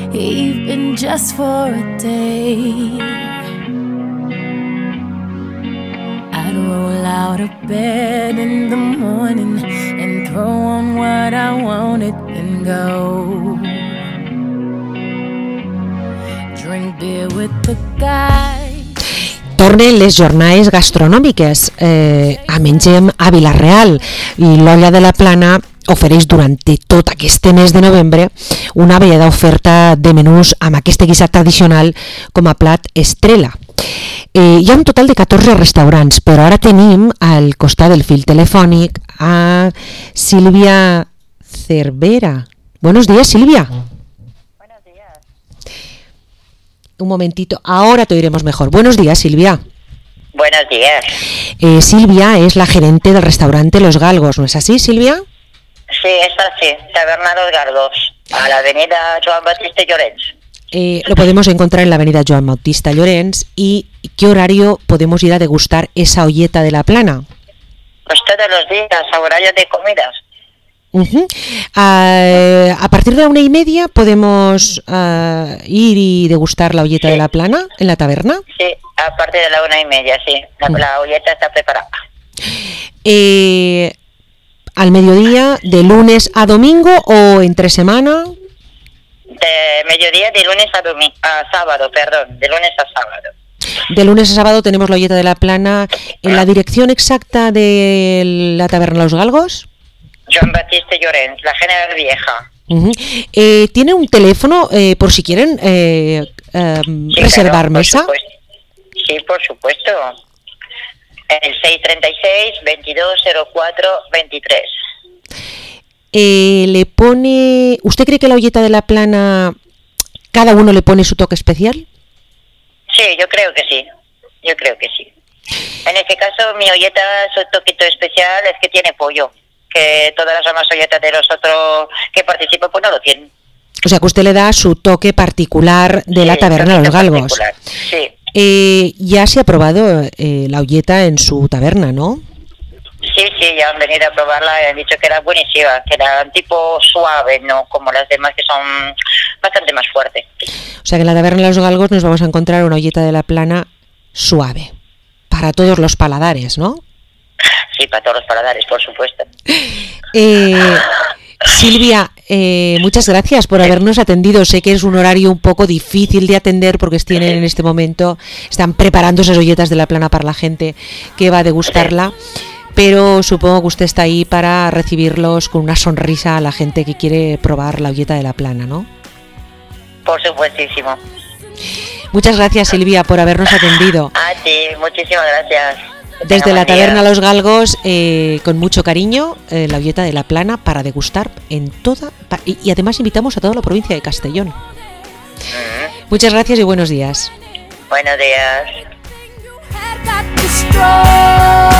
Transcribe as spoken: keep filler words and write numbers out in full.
even just for a day. I'd roll out of bed in the morning and throw on what I wanted and go drink beer with the guys. Tornen les jornades gastronòmiques. Eh, a mengem a Vila-real i l'Olla de la Plana ofereix durant tot aquest mes de novembre una variada oferta de menús amb aquest guisat tradicional com a plat estrella. Eh, hi ha un total de catorze restaurants, però ara tenim al costat del fil telefònic a Sílvia Cervera. Buenos días, Silvia. Buenos días. Un momentito, ahora te oiremos mejor. Buenos días, Silvia. Buenos días. Eh, Silvia es la gerente del restaurante Los Galgos, ¿no es así, Silvia? Sí, es así, Taberna Los Galgos, a la avenida Joan Batista Llorens. Eh, lo podemos encontrar en la avenida Joan Bautista Llorens. ¿Y qué horario podemos ir a degustar esa olleta de la Plana? Pues todos los días, a horario de comidas. Uh-huh. Uh, a partir de la una y media podemos uh, ir y degustar la olleta sí. de la Plana en la taberna. Sí, a partir de la una y media, sí. La, uh-huh. la olleta está preparada. Eh, ¿Al mediodía, de lunes a domingo o entre semana? De mediodía, de lunes a, domi- a sábado, perdón, de lunes a sábado. De lunes a sábado tenemos la olleta de la Plana. ¿En la dirección exacta de la taberna Los Galgos? Joan Batista Llorens, la General Vieja. Uh-huh. Eh, ¿Tiene un teléfono eh, por si quieren eh, eh, sí, reservar claro, mesa? Por sí, por supuesto. El seis treinta y seis, veintidós cero cuatro, veintitrés. Eh, le pone... ¿Usted cree que la olleta de la Plana cada uno le pone su toque especial? Sí, yo creo que sí. Yo creo que sí. En este caso, mi olleta, su toquito especial es que tiene pollo. Que todas las demás olletas de los otros que participan, pues no lo tienen. O sea, que usted le da su toque particular de sí, la taberna Los Galgos. Particular. Sí. Eh, ya se ha probado eh, la olleta en su taberna, ¿no? Sí, sí, ya han venido a probarla y han dicho que era buenísima, que era tipo suave, no como las demás que son bastante más fuertes. O sea que en la taberna Los Galgos nos vamos a encontrar una olleta de la Plana suave, para todos los paladares, ¿no? Sí, para todos los paladares, por supuesto. Eh, Silvia, eh, muchas gracias por habernos atendido. Sé que es un horario un poco difícil de atender porque tienen en este momento, están preparando esas olletas de la Plana para la gente que va a degustarla. Pero supongo que usted está ahí para recibirlos con una sonrisa a la gente que quiere probar la olleta de la Plana, ¿no? Por supuestísimo. Muchas gracias, Silvia, por habernos atendido. A ti, muchísimas gracias. Desde la taberna Los Galgos, eh, con mucho cariño, eh, la olleta de la Plana para degustar en toda... Y, y además invitamos a toda la provincia de Castellón. Mm-hmm. Muchas gracias y buenos días. Buenos días.